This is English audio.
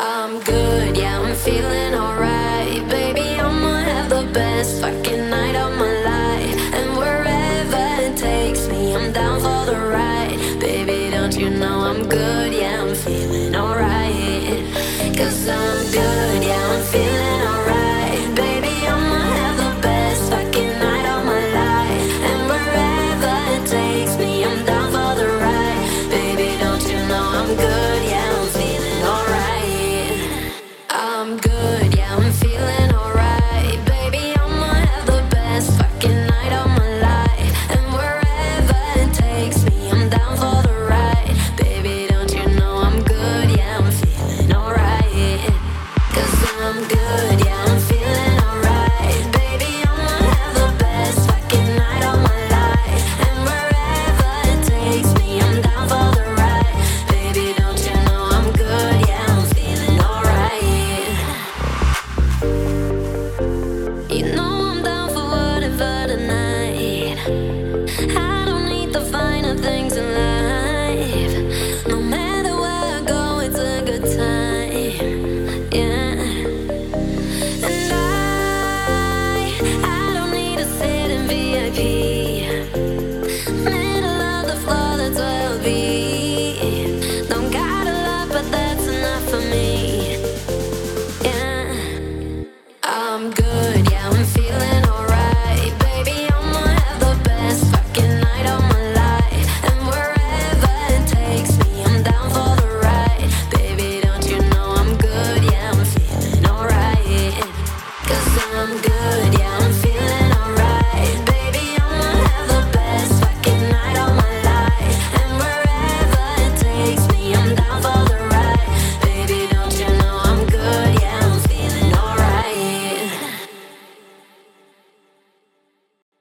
I'm good, yeah, I'm feeling alright. Baby, I'ma have the best fucking night of my life. And wherever it takes me, I'm down for the ride. Baby, don't you know I'm good, yeah, I'm feeling alright. 'Cause I'm